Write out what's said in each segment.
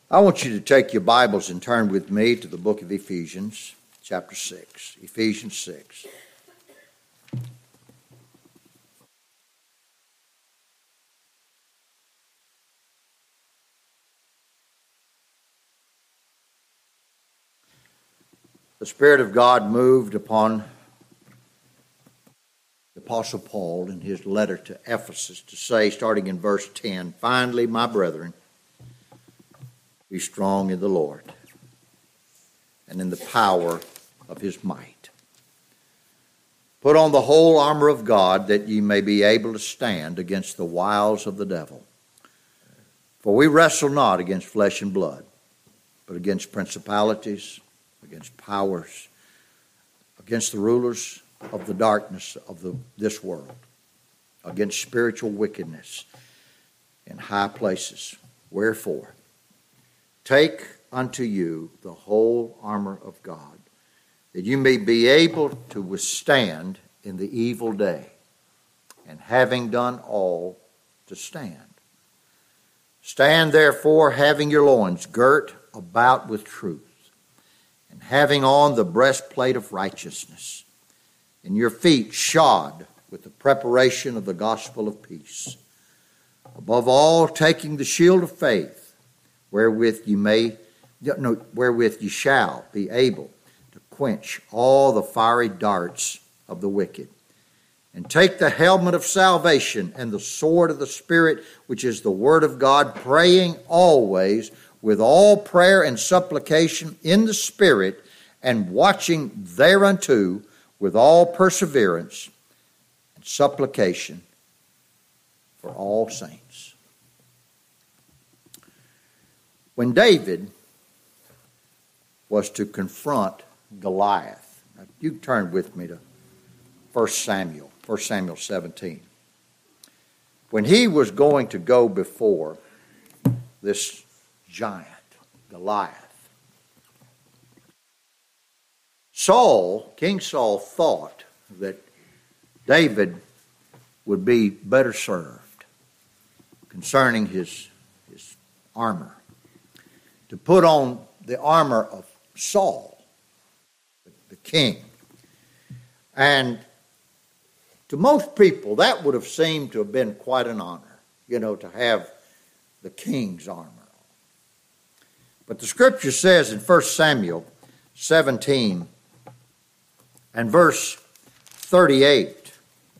I want you to take your Bibles and turn with me to the book of Ephesians, chapter 6. Ephesians 6. The Spirit of God moved upon the Apostle Paul in his letter to Ephesus to say, starting in verse 10, "Finally, my brethren, be strong in the Lord and in the power of his might. Put on the whole armor of God, that ye may be able to stand against the wiles of the devil. For we wrestle not against flesh and blood, but against principalities, against powers, against the rulers of the darkness of this world, against spiritual wickedness in high places. Wherefore, take unto you the whole armor of God, that you may be able to withstand in the evil day, and having done all, to stand. Stand therefore, having your loins girt about with truth, and having on the breastplate of righteousness, and your feet shod with the preparation of the gospel of peace. Above all, taking the shield of faith, wherewith ye shall be able to quench all the fiery darts of the wicked. And take the helmet of salvation and the sword of the Spirit, which is the word of God, praying always with all prayer and supplication in the Spirit, and watching thereunto with all perseverance and supplication for all saints." When David was to confront Goliath, now you turn with me to 1 Samuel 17. When he was going to go before this giant, Goliath, King Saul thought that David would be better served concerning his armor, to put on the armor of Saul, the king. And to most people, that would have seemed to have been quite an honor, to have the king's armor. But the scripture says in 1 Samuel 17 and verse 38,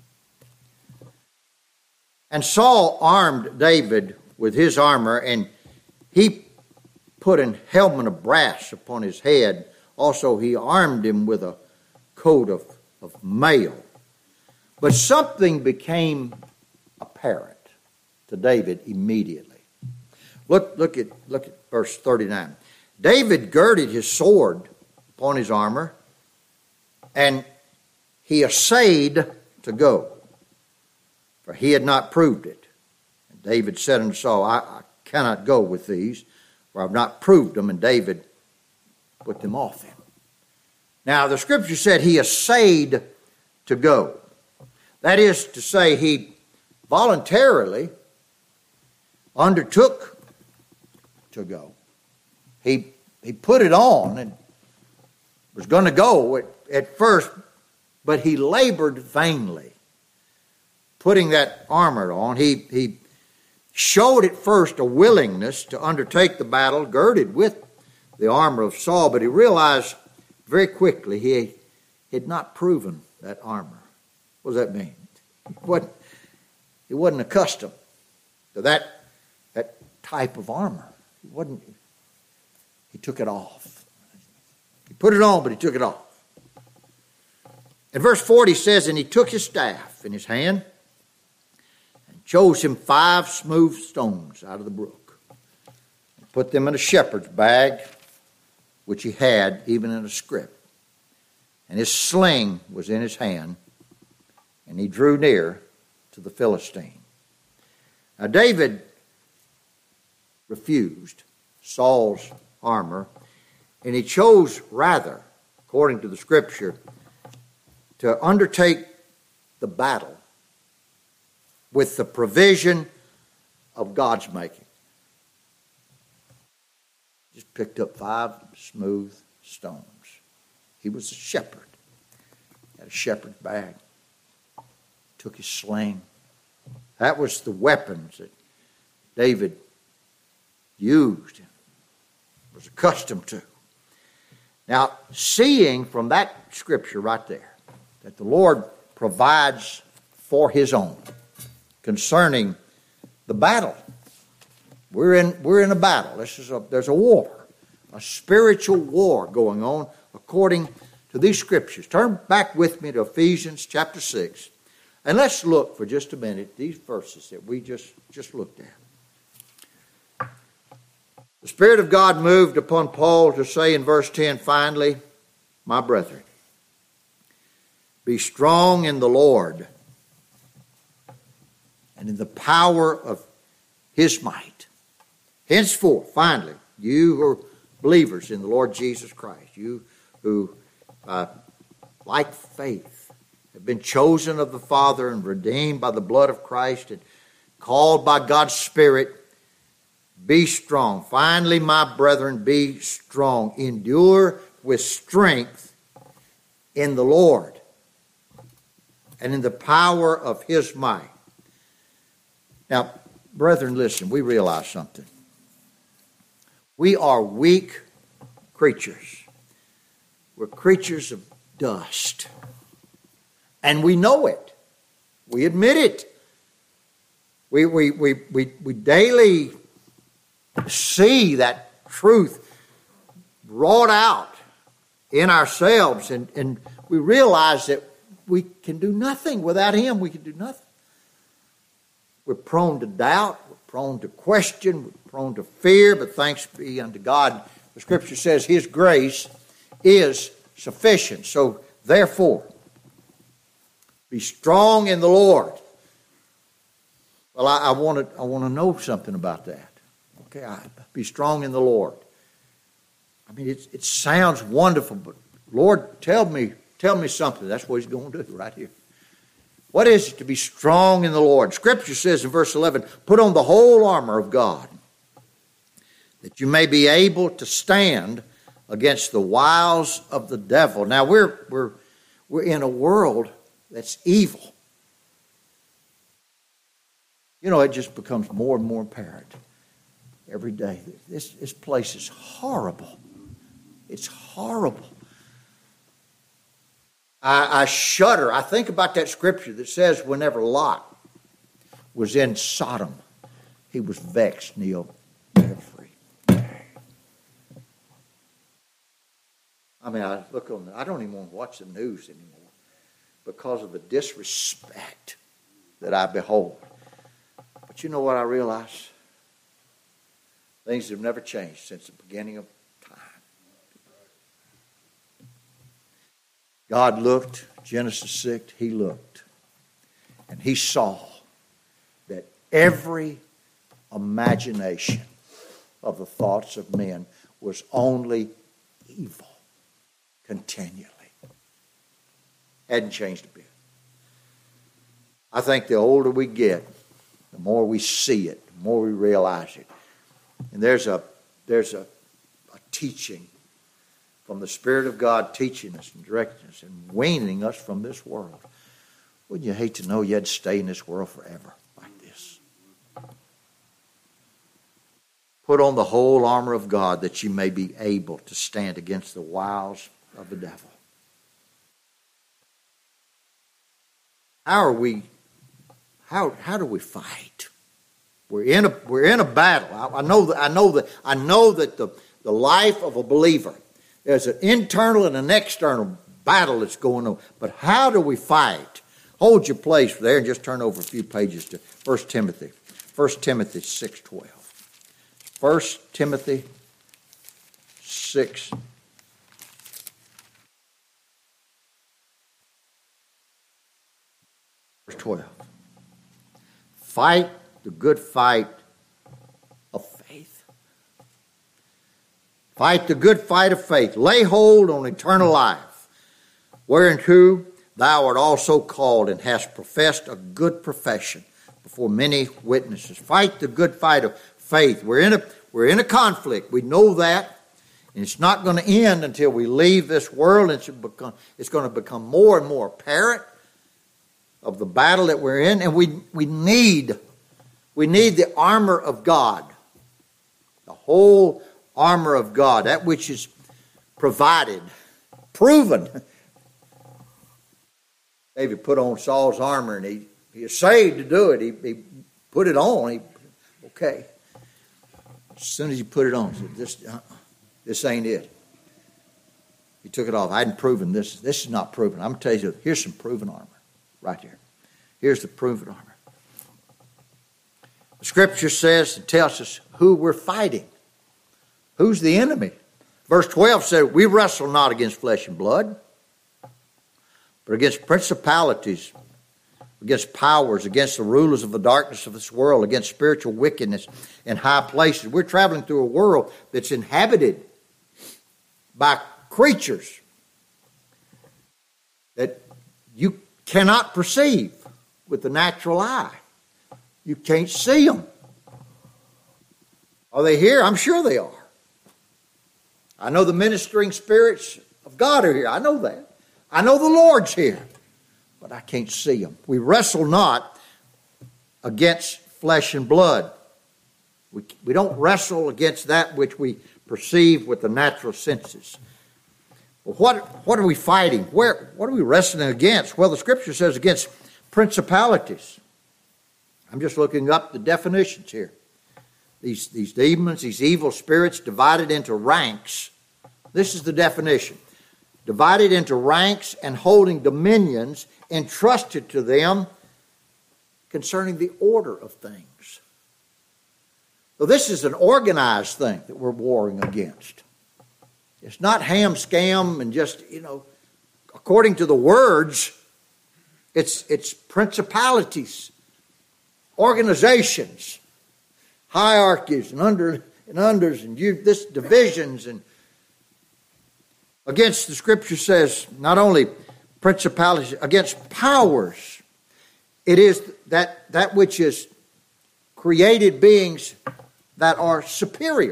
"And Saul armed David with his armor, and he put an helmet of brass upon his head. Also he armed him with a coat of mail. But something became apparent to David immediately." Look at verse 39. "David girded his sword upon his armor, and he essayed to go, for he had not proved it. And David said unto Saul, I cannot go with these, for I've not proved them." And David put them off him. Now, the scripture said he essayed to go. That is to say, he voluntarily undertook to go. He put it on and was going to go at first, but he labored vainly putting that armor on. He showed at first a willingness to undertake the battle girded with the armor of Saul, but he realized very quickly he had not proven that armor. What does that mean? He wasn't accustomed to that type of armor. He took it off. He put it on, but he took it off. And verse 40 says, "And he took his staff in his hand, chose him 5 smooth stones out of the brook, and put them in a shepherd's bag, which he had even in a scrip. And his sling was in his hand, and he drew near to the Philistine." Now David refused Saul's armor, and he chose rather, according to the scripture, to undertake the battle with the provision of God's making. just picked up 5 smooth stones. He was a shepherd. Had a shepherd's bag. Took his sling. That was the weapons that David used and was accustomed to. Now, seeing from that scripture right there that the Lord provides for his own concerning the battle. We're in a battle. There's a war, a spiritual war going on according to these scriptures. Turn back with me to Ephesians chapter 6, and let's look for just a minute these verses that we just looked at. The Spirit of God moved upon Paul to say in verse 10, finally, my brethren, be strong in the Lord and in the power of his might. Henceforth, finally, you who are believers in the Lord Jesus Christ, you who, like faith, have been chosen of the Father and redeemed by the blood of Christ and called by God's Spirit, be strong. Finally, my brethren, be strong. Endure with strength in the Lord and in the power of his might. Now, brethren, listen, we realize something. We are weak creatures. We're creatures of dust. And we know it. We admit it. We daily see that truth wrought out in ourselves, and we realize that we can do nothing without him. We can do nothing. We're prone to doubt, we're prone to question, we're prone to fear, but thanks be unto God. The scripture says his grace is sufficient. So therefore, be strong in the Lord. Well, I want to know something about that. Okay, be strong in the Lord. I mean, it sounds wonderful, but Lord, tell me something. That's what he's going to do right here. What is it to be strong in the Lord? Scripture says in verse 11, put on the whole armor of God, that you may be able to stand against the wiles of the devil. Now, we're in a world that's evil. You know, it just becomes more and more apparent every day. This place is horrible. It's horrible. I shudder. I think about that scripture that says whenever Lot was in Sodom, he was vexed, Neil, every day. I mean, I don't even want to watch the news anymore because of the disrespect that I behold. But you know what I realize? Things have never changed since the beginning of time. God looked, Genesis 6, he looked, and he saw that every imagination of the thoughts of men was only evil continually. Hadn't changed a bit. I think the older we get, the more we see it, the more we realize it. And there's a teaching from the Spirit of God teaching us and directing us and weaning us from this world. Wouldn't you hate to know you had to stay in this world forever like this? Put on the whole armor of God that you may be able to stand against the wiles of the devil. How do we fight? We're in a battle. I know that the life of a believer, there's an internal and an external battle that's going on. But how do we fight? Hold your place there and just turn over a few pages to 1 Timothy. 1 Timothy 6:12. 1 Timothy 6. Verse 12. Fight the good fight of faith. Fight the good fight of faith. Lay hold on eternal life, whereunto thou art also called and hast professed a good profession before many witnesses. Fight the good fight of faith. We're We're in a conflict. We know that. And it's not going to end until we leave this world. It's going to become more and more apparent of the battle that we're in. And we need the armor of God. The whole armor of God. That which is provided, proven. David put on Saul's armor, and he was saved to do it. He put it on. Okay. As soon as he put it on, he said, this ain't it. He took it off. I hadn't proven this. This is not proven. I'm going to tell you, here's some proven armor right here. Here's the proven armor. The Scripture says and tells us who we're fighting. Who's the enemy? Verse 12 said, we wrestle not against flesh and blood, but against principalities, against powers, against the rulers of the darkness of this world, against spiritual wickedness in high places. We're traveling through a world that's inhabited by creatures that you cannot perceive with the natural eye. You can't see them. Are they here? I'm sure they are. I know the ministering spirits of God are here. I know that. I know the Lord's here. But I can't see them. We wrestle not against flesh and blood. We don't wrestle against that which we perceive with the natural senses. Well, what are we fighting? What are we wrestling against? Well, the Scripture says against principalities. I'm just looking up the definitions here. These demons, these evil spirits divided into ranks. This is the definition. Divided into ranks and holding dominions entrusted to them concerning the order of things. So this is an organized thing that we're warring against. It's not ham, scam, and just, according to the words, it's principalities, organizations, hierarchies, and unders, and this divisions, and against, the Scripture says, not only principalities, against powers. It is that which is created beings that are superior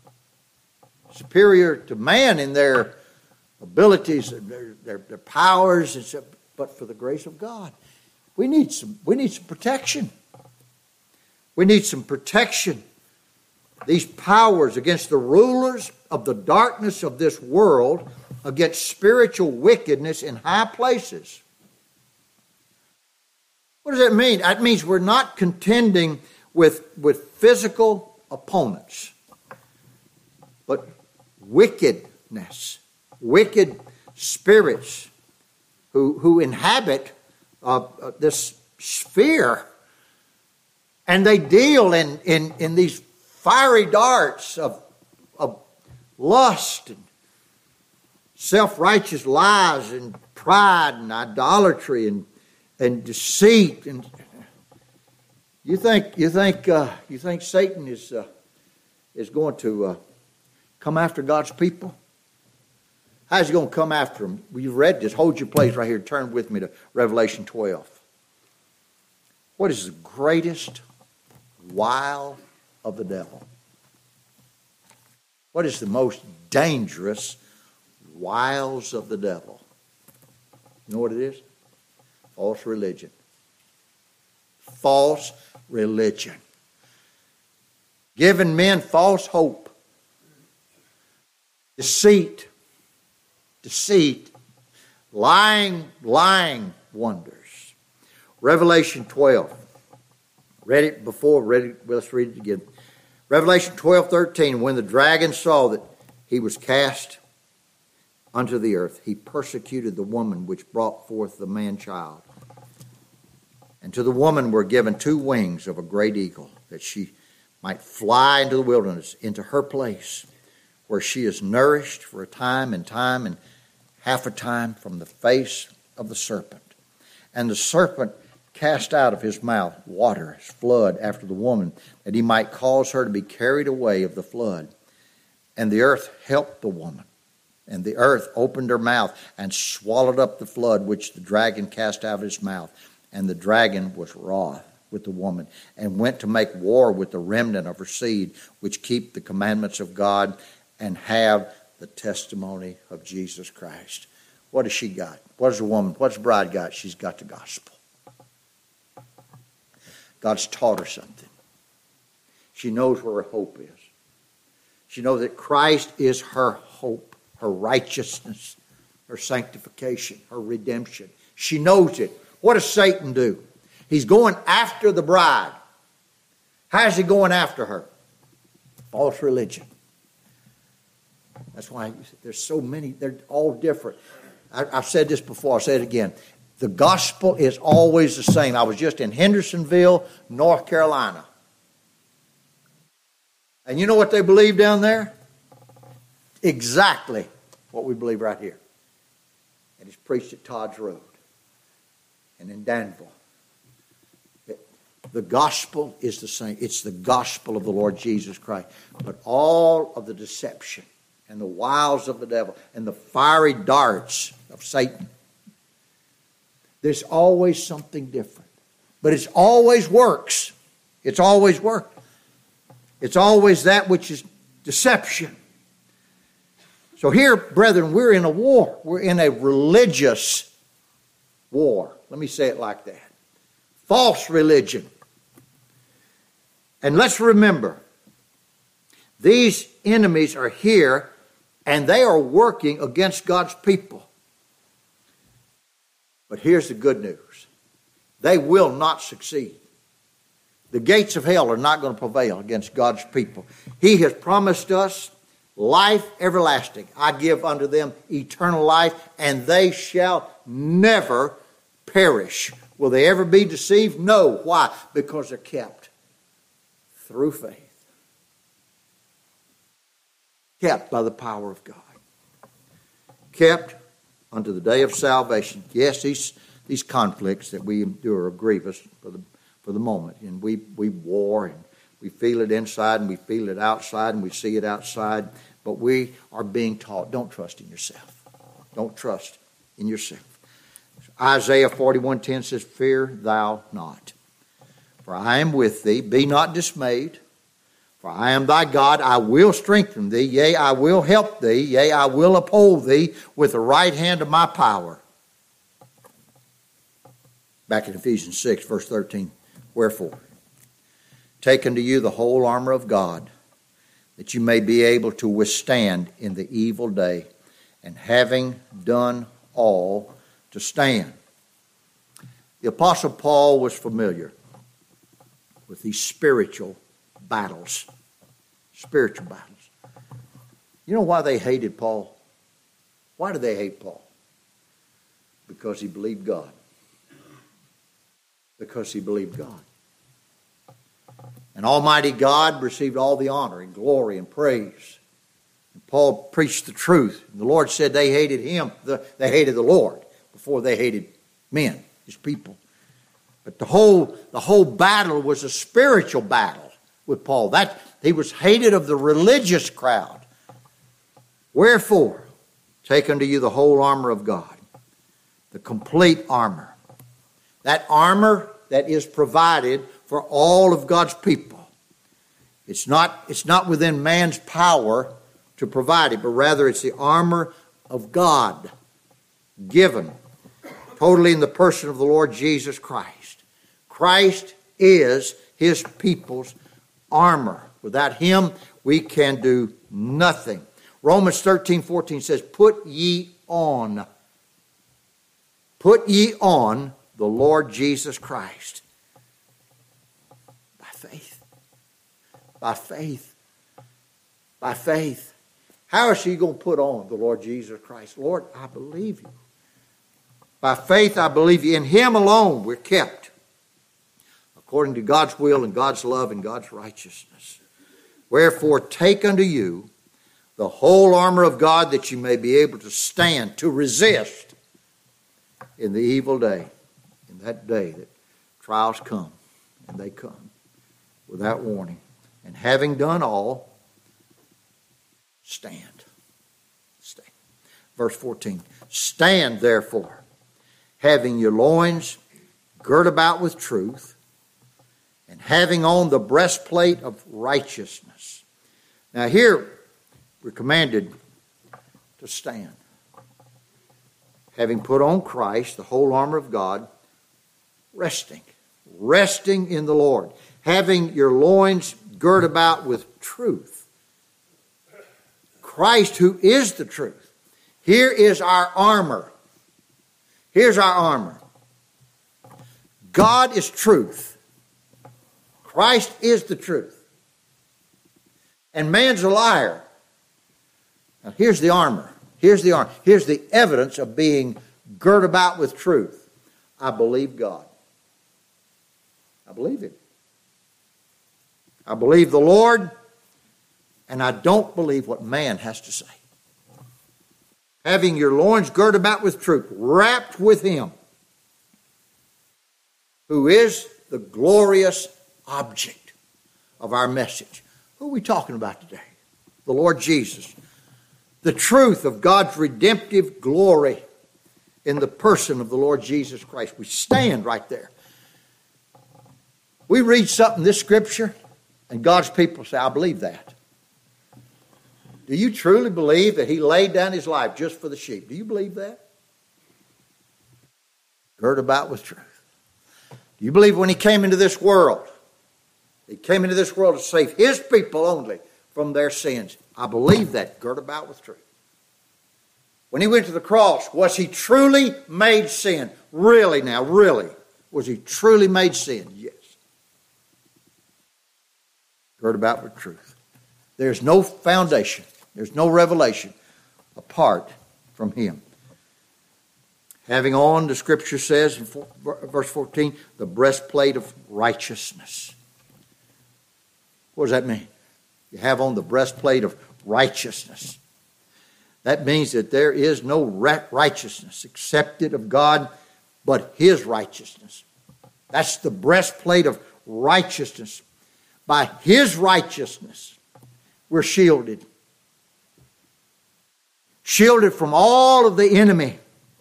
to man in their abilities, their powers, but for the grace of God. We need some protection. We need some protection. These powers against the rulers of the darkness of this world, against spiritual wickedness in high places. What does that mean? That means we're not contending with physical opponents, but wickedness, wicked spirits who inhabit this sphere, and they deal in these fiery darts of lust and self-righteous lies and pride and idolatry and deceit. And you think Satan is going to come after God's people? How's he going to come after them? Well, you've read this. Hold your place right here. Turn with me to Revelation 12. What is the greatest wile of the devil? What is the most dangerous wiles of the devil? You know what it is? False religion. False religion. Giving men false hope. Deceit. Lying wonders. Revelation 12. Read it before, let's read it again. Revelation 12:13, when the dragon saw that he was cast unto the earth, he persecuted the woman which brought forth the man-child. And to the woman were given 2 wings of a great eagle, that she might fly into the wilderness, into her place, where she is nourished for a time and half a time from the face of the serpent. And the serpent cast out of his mouth water as flood after the woman, that he might cause her to be carried away of the flood. And the earth helped the woman. And the earth opened her mouth and swallowed up the flood which the dragon cast out of his mouth. And the dragon was wroth with the woman, and went to make war with the remnant of her seed, which keep the commandments of God and have the testimony of Jesus Christ. What has she got? What has the woman, what's the bride got? She's got the gospel. God's taught her something. She knows where her hope is. She knows that Christ is her hope, her righteousness, her sanctification, her redemption. She knows it. What does Satan do? He's going after the bride. How's he going after her? False religion. That's why there's so many. They're all different. I've said this before. I'll say it again. The gospel is always the same. I was just in Hendersonville, North Carolina. And you know what they believe down there? Exactly what we believe right here. And it's preached at Todd's Road and in Danville. The gospel is the same. It's the gospel of the Lord Jesus Christ. But all of the deception and the wiles of the devil and the fiery darts of Satan, there's always something different. But it's always works. It's always work. It's always that which is deception. So here, brethren, we're in a war. We're in a religious war. Let me say it like that. False religion. And let's remember, these enemies are here and they are working against God's people. But here's the good news. They will not succeed. The gates of hell are not going to prevail against God's people. He has promised us life everlasting. I give unto them eternal life, and they shall never perish. Will they ever be deceived? No. Why? Because they're kept through faith. Kept by the power of God. Kept unto the day of salvation. Yes, these conflicts that we endure are grievous for the moment. And we war and we feel it inside and we feel it outside and we see it outside. But we are being taught, don't trust in yourself. Don't trust in yourself. Isaiah 41:10 says, fear thou not, for I am with thee. Be not dismayed, for I am thy God. I will strengthen thee. Yea, I will help thee. Yea, I will uphold thee with the right hand of my power. Back in Ephesians 6, verse 13. Wherefore, take unto you the whole armor of God, that you may be able to withstand in the evil day, and having done all, to stand. The Apostle Paul was familiar with these spiritual battles. Spiritual battles. You know why they hated Paul? Why did they hate Paul? Because he believed God. Because he believed God. And Almighty God received all the honor and glory and praise. And Paul preached the truth. And the Lord said they hated him. They hated the Lord before they hated men, his people. But the whole battle was a spiritual battle with Paul. That he was hated of the religious crowd. Wherefore, take unto you the whole armor of God, the complete armor. That armor that is provided for all of God's people. It's not within man's power to provide it, but rather it's the armor of God given totally in the person of the Lord Jesus Christ. Christ is his people's armor. Without him, we can do nothing. Romans 13:14 says, Put ye on the Lord Jesus Christ. By faith. By faith. By faith. How is she going to put on the Lord Jesus Christ? Lord, I believe you. By faith, I believe you. In him alone we're kept, according to God's will and God's love and God's righteousness. Wherefore, take unto you the whole armor of God, that you may be able to stand, to resist in the evil day, in that day that trials come, and they come without warning. And having done all, stand. Stand. Verse 14, stand therefore, having your loins girt about with truth, and having on the breastplate of righteousness. Now here we're commanded to stand. Having put on Christ, the whole armor of God, resting in the Lord. Having your loins girt about with truth. Christ, who is the truth. Here is our armor. Here's our armor. God is truth. Christ is the truth. And man's a liar. Now here's the armor. Here's the armor. Here's the evidence of being girt about with truth. I believe God. I believe Him. I believe the Lord, and I don't believe what man has to say. Having your loins girt about with truth, wrapped with Him, who is the glorious object of our message. Who are we talking about today? The Lord Jesus. The truth of God's redemptive glory in the person of the Lord Jesus Christ. We stand right there. We read something in this scripture, and God's people say, I believe that. Do you truly believe that He laid down His life just for the sheep? Do you believe that? Girt about with truth. Do you believe when He came into this world, He came into this world to save His people only from their sins? I believe that, girt about with truth. When He went to the cross, was He truly made sin? Really now, really. Was He truly made sin? Yes. Girt about with truth. There's no foundation, there's no revelation apart from Him. Having on, the Scripture says in verse 14, the breastplate of righteousness. What does that mean? You have on the breastplate of righteousness. That means that there is no righteousness accepted of God but His righteousness. That's the breastplate of righteousness. By His righteousness, we're shielded. Shielded from all of the enemy.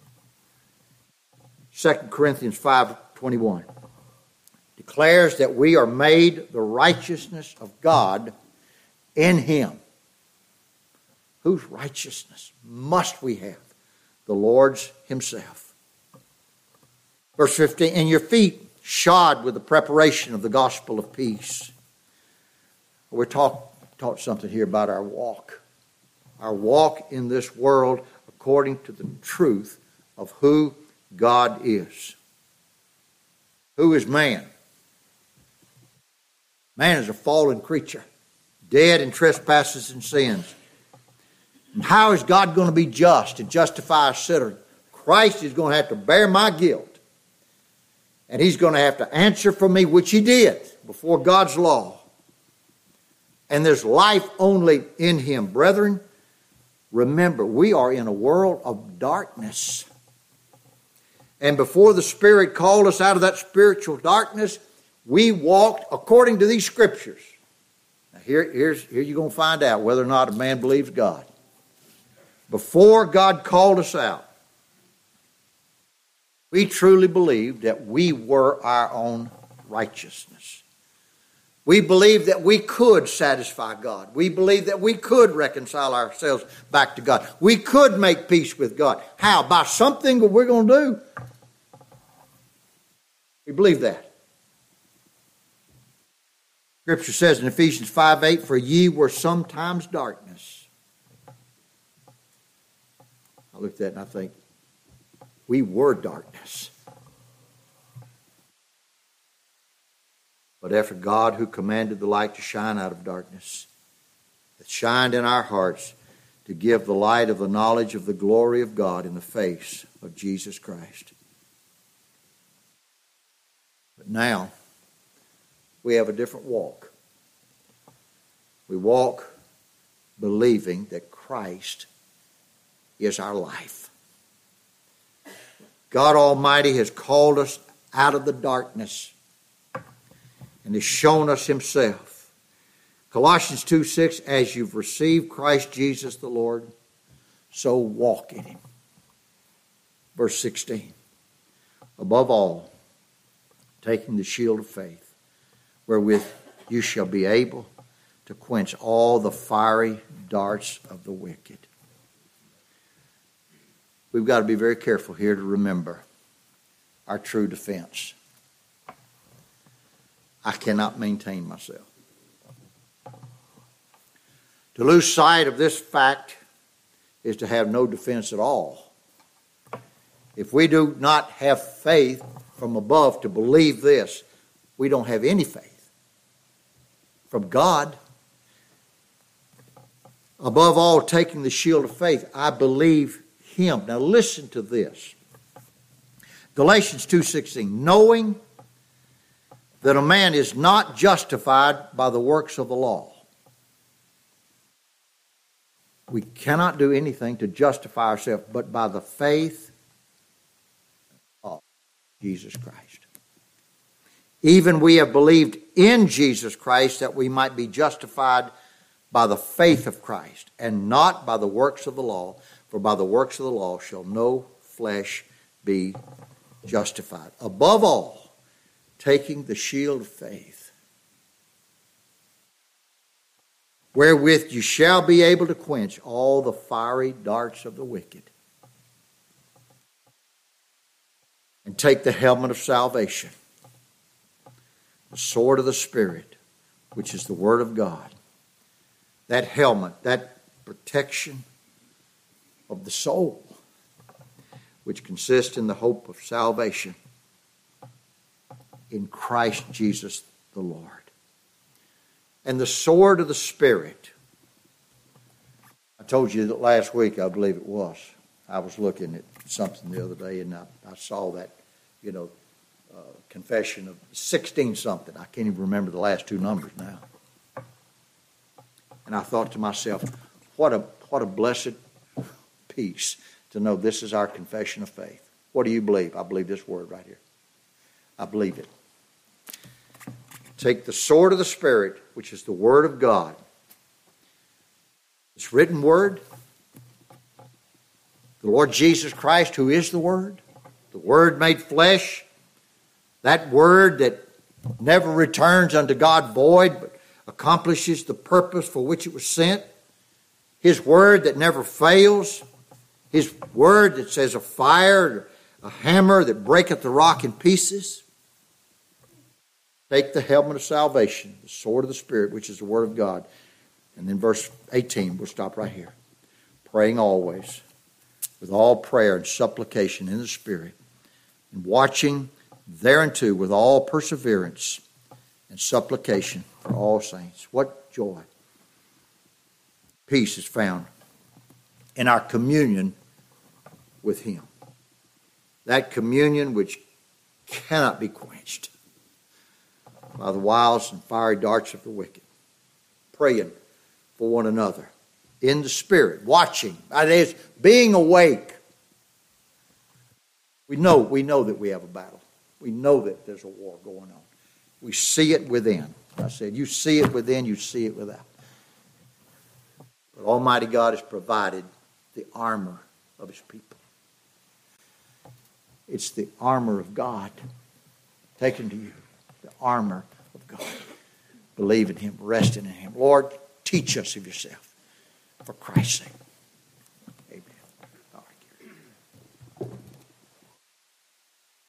2 Corinthians 5:21 declares that we are made the righteousness of God in Him. Whose righteousness must we have? The Lord's Himself. Verse 15, and your feet shod with the preparation of the gospel of peace. We're taught something here about our walk. Our walk in this world according to the truth of who God is. Who is man? Man is a fallen creature, dead in trespasses and sins. And how is God going to be just and justify a sinner? Christ is going to have to bear my guilt. And He's going to have to answer for me, which He did before God's law. And there's life only in Him. Brethren, remember, we are in a world of darkness. And before the Spirit called us out of that spiritual darkness, we walked according to these Scriptures. Now here you're going to find out whether or not a man believes God. Before God called us out, we truly believed that we were our own righteousness. We believed that we could satisfy God. We believed that we could reconcile ourselves back to God. We could make peace with God. How? By something that we're going to do. We believe that. Scripture says in Ephesians 5:8, for ye were sometimes darkness. I look at that and I think, we were darkness. But after God, who commanded the light to shine out of darkness, that shined in our hearts to give the light of the knowledge of the glory of God in the face of Jesus Christ. But now, we have a different walk. We walk believing that Christ is our life. God Almighty has called us out of the darkness and has shown us Himself. Colossians 2:6, as you've received Christ Jesus the Lord, so walk in Him. Verse 16, above all, taking the shield of faith, wherewith you shall be able to quench all the fiery darts of the wicked. We've got to be very careful here to remember our true defense. I cannot maintain myself. To lose sight of this fact is to have no defense at all. If we do not have faith from above to believe this, we don't have any faith from God. Above all, taking the shield of faith, I believe Him. Now listen to this. Galatians 2:16, knowing that a man is not justified by the works of the law. We cannot do anything to justify ourselves but by the faith of Jesus Christ. Even we have believed in Jesus Christ that we might be justified by the faith of Christ and not by the works of the law, for by the works of the law shall no flesh be justified. Above all, taking the shield of faith, wherewith you shall be able to quench all the fiery darts of the wicked. And take the helmet of salvation, the sword of the Spirit, which is the Word of God. That helmet, that protection of the soul, which consists in the hope of salvation in Christ Jesus the Lord. And the sword of the Spirit. I told you that last week, I believe it was. I was looking at something the other day, and I saw that, confession of 16-something. I can't even remember the last two numbers now. And I thought to myself, what a blessed peace to know this is our confession of faith. What do you believe? I believe this word right here. I believe it. Take the sword of the Spirit, which is the Word of God. This written Word, the Lord Jesus Christ, who is the Word made flesh, that Word that never returns unto God void, but accomplishes the purpose for which it was sent, His Word that never fails, His Word that says a fire, a hammer that breaketh the rock in pieces. Take the helmet of salvation, the sword of the Spirit, which is the Word of God. And then verse 18, we'll stop right here. Praying always, with all prayer and supplication in the Spirit, and watching thereunto with all perseverance and supplication for all saints. What joy, peace is found in our communion with Him. That communion which cannot be quenched by the wiles and fiery darts of the wicked. Praying for one another in the Spirit, watching, that is, being awake. We know that we have a battle. We know that there's a war going on. We see it within. I said, you see it within, you see it without. But Almighty God has provided the armor of His people. It's the armor of God taken to you. The armor of God. Believe in Him, resting in Him. Lord, teach us of yourself for Christ's sake.